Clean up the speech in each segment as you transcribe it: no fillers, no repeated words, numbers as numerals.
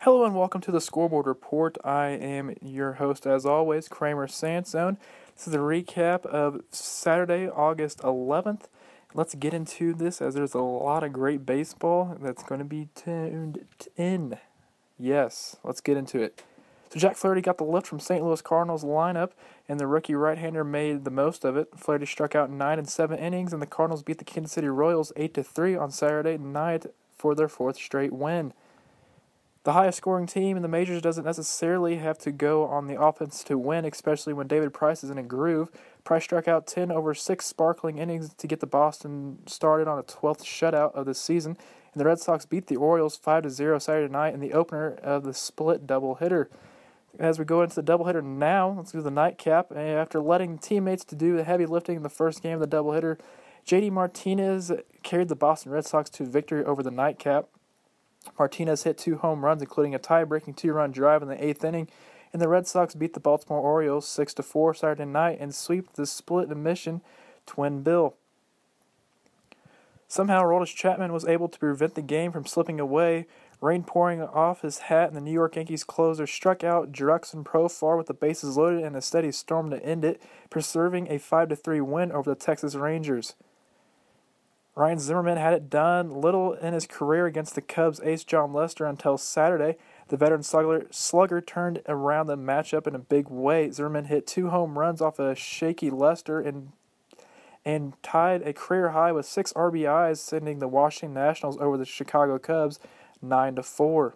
Hello and welcome to the Scoreboard Report. I am your host, as always, Kramer Sansone. This is a recap of Saturday, August 11th. Let's get into this as there's a lot of great baseball that's going to be tuned in. Yes, let's get into it. So Jack Flaherty got the lift from St. Louis Cardinals lineup, and the rookie right-hander made the most of it. Flaherty struck out 9 in 7 innings, and the Cardinals beat the Kansas City Royals 8-3 on Saturday night for their fourth straight win. The highest scoring team in the majors doesn't necessarily have to go on the offense to win, especially when David Price is in a groove. Price struck out 10 over 6 sparkling innings to get the Boston started on a 12th shutout of the season, and the Red Sox beat the Orioles 5-0 Saturday night in the opener of the split doubleheader. As we go into the doubleheader now, let's do the nightcap. After letting teammates to do the heavy lifting in the first game of the doubleheader, J.D. Martinez carried the Boston Red Sox to victory over the nightcap. Martinez hit 2 home runs, including a tie-breaking 2-run drive in the 8th inning, and the Red Sox beat the Baltimore Orioles 6-4 Saturday night and sweep the split-admission Twin Bill. Somehow, Aroldis Chapman was able to prevent the game from slipping away. Rain pouring off his hat, and the New York Yankees closer struck out Jurickson Profar with the bases loaded and a steady storm to end it, preserving a 5-3 win over the Texas Rangers. Ryan Zimmerman had it done little in his career against the Cubs ace Jon Lester until Saturday. The veteran slugger turned around the matchup in a big way. Zimmerman hit 2 home runs off a shaky Lester and tied a career high with 6 RBIs, sending the Washington Nationals over the Chicago Cubs 9-4.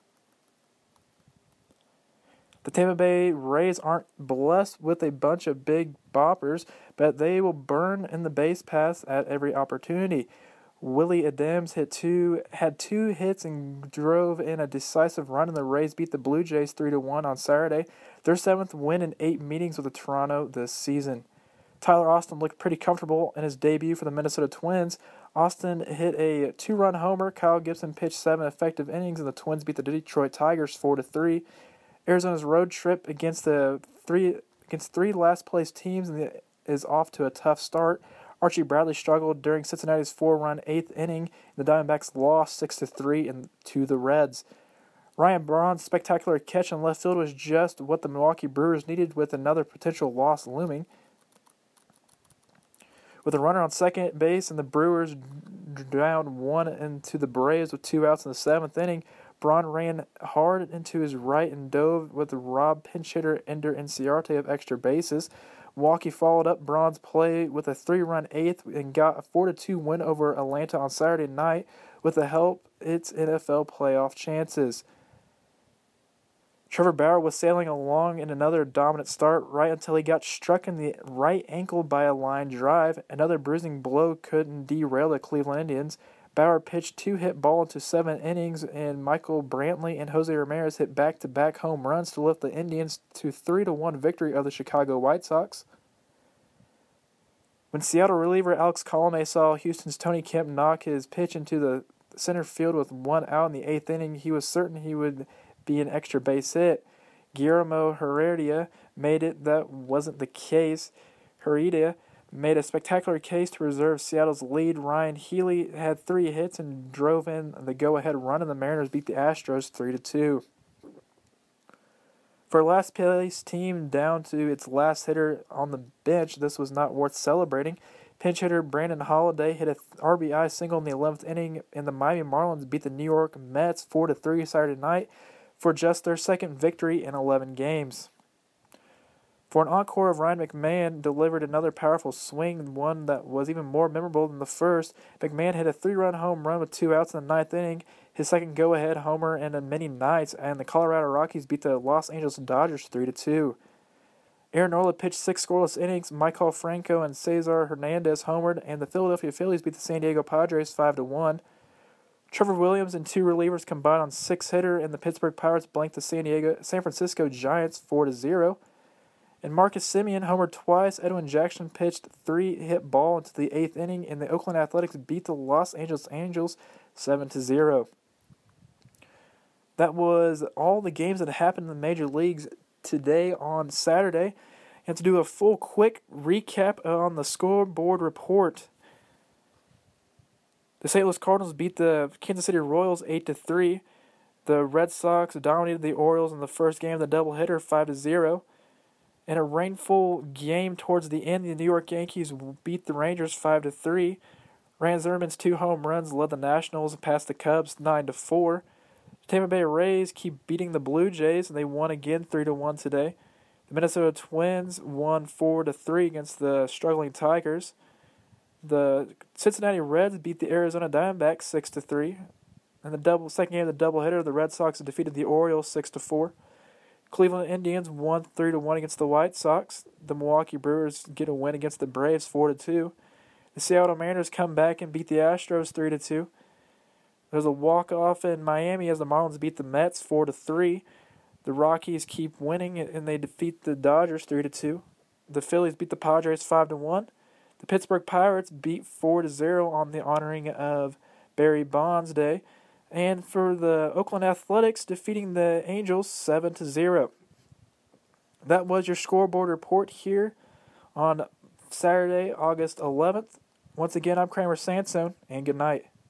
The Tampa Bay Rays aren't blessed with a bunch of big boppers, but they will burn in the base paths at every opportunity. Willie Adams had 2 hits and drove in a decisive run, and the Rays beat the Blue Jays 3-1 on Saturday, their 7th win in 8 meetings with Toronto this season. Tyler Austin looked pretty comfortable in his debut for the Minnesota Twins. Austin hit a 2-run homer. Kyle Gibson pitched 7 effective innings, and the Twins beat the Detroit Tigers 4-3. Arizona's road trip against three last-place teams is off to a tough start. Archie Bradley struggled during Cincinnati's 4-run 8th inning. The Diamondbacks lost 6-3 to the Reds. Ryan Braun's spectacular catch in left field was just what the Milwaukee Brewers needed, with another potential loss looming. With a runner on second base and the Brewers down 1 into the Braves with 2 outs in the 7th inning, Braun ran hard into his right and dove with the Rob pinch hitter Ender Inciarte of extra bases. Milwaukee followed up Braun's play with a 3-run 8th and got a 4-2 win over Atlanta on Saturday night with the help its NFL playoff chances. Trevor Bauer was sailing along in another dominant start right until he got struck in the right ankle by a line drive. Another bruising blow couldn't derail the Cleveland Indians. Bauer pitched 2 hit ball into 7 innings, and Michael Brantley and Jose Ramirez hit back-to-back home runs to lift the Indians to 3-1 victory of the Chicago White Sox. When Seattle reliever Alex Colomé saw Houston's Tony Kemp knock his pitch into the center field with 1 out in the 8th inning, he was certain he would be an extra base hit. Guillermo Heredia made it that wasn't the case. Heredia made a spectacular case to preserve Seattle's lead. Ryan Healy had 3 hits and drove in the go-ahead run, and the Mariners beat the Astros 3-2. For a last-place team down to its last hitter on the bench, this was not worth celebrating. Pinch hitter Brandon Holiday hit a RBI single in the 11th inning, and the Miami Marlins beat the New York Mets 4-3 Saturday night for just their 2nd victory in 11 games. For an encore of Ryan McMahon delivered another powerful swing, one that was even more memorable than the first. McMahon hit a 3-run home run with 2 outs in the 9th inning, his 2nd go-ahead homer in many nights, and the Colorado Rockies beat the Los Angeles Dodgers 3-2. Aaron Nola pitched 6 scoreless innings. Michael Franco and Cesar Hernandez homered, and the Philadelphia Phillies beat the San Diego Padres 5-1. Trevor Williams and 2 relievers combined on 6-hitter, and the Pittsburgh Pirates blanked the San Francisco Giants 4-0. And Marcus Semien homered twice. Edwin Jackson pitched 3 hit ball into the 8th inning, and the Oakland Athletics beat the Los Angeles Angels 7-0. That was all the games that happened in the major leagues today on Saturday. And to do a full quick recap on the scoreboard report, the St. Louis Cardinals beat the Kansas City Royals 8-3. The Red Sox dominated the Orioles in the first game of the doubleheader 5-0. In a rainful game towards the end, the New York Yankees beat the Rangers 5-3. Ryan Zimmerman's 2 home runs led the Nationals past the Cubs 9-4. Tampa Bay Rays keep beating the Blue Jays, and they won again 3-1 today. The Minnesota Twins won 4-3 against the struggling Tigers. The Cincinnati Reds beat the Arizona Diamondbacks 6-3. In the second game of the doubleheader, the Red Sox defeated the Orioles 6-4. Cleveland Indians won 3-1 against the White Sox. The Milwaukee Brewers get a win against the Braves 4-2. The Seattle Mariners come back and beat the Astros 3-2. There's a walk-off in Miami as the Marlins beat the Mets 4-3. The Rockies keep winning and they defeat the Dodgers 3-2. The Phillies beat the Padres 5-1. The Pittsburgh Pirates beat 4-0 on the honoring of Barry Bonds Day. And for the Oakland Athletics, defeating the Angels 7-0. That was your scoreboard report here on Saturday, August 11th. Once again, I'm Kramer Sansone, and good night.